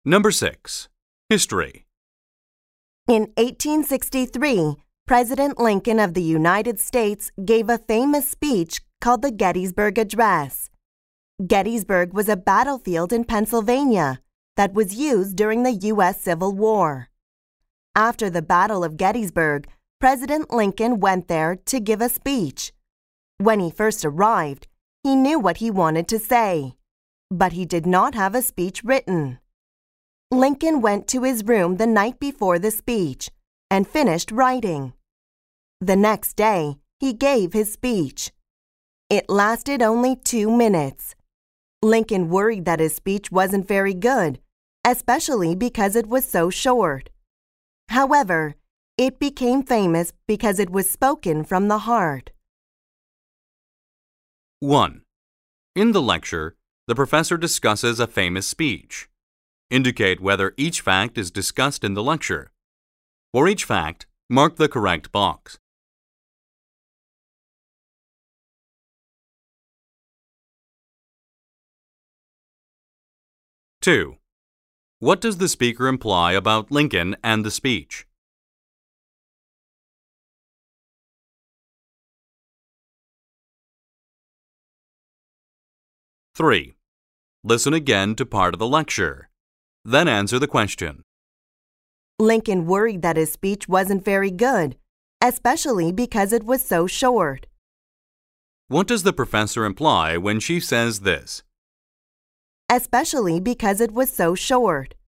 Number 6. History. In 1863, President Lincoln of the United States gave a famous speech called the Gettysburg Address. Gettysburg was a battlefield in Pennsylvania that was used during the U.S. Civil War. After the Battle of Gettysburg, President Lincoln went there to give a speech. When he first arrived, he knew what he wanted to say, but he did not have a speech written. Lincoln went to his room the night before the speech and finished writing. The next day, he gave his speech. It lasted only 2 minutes. Lincoln worried that his speech wasn't very good, especially because it was so short. However, it became famous because it was spoken from the heart. 1. In the lecture, the professor discusses a famous speech. Indicate whether each fact is discussed in the lecture. For each fact, mark the correct box. 2. What does the speaker imply about Lincoln and the speech? 3. Listen again to part of the lecture. Then answer the question. Lincoln worried that his speech wasn't very good, especially because it was so short. What does the professor imply when she says this? Especially because it was so short.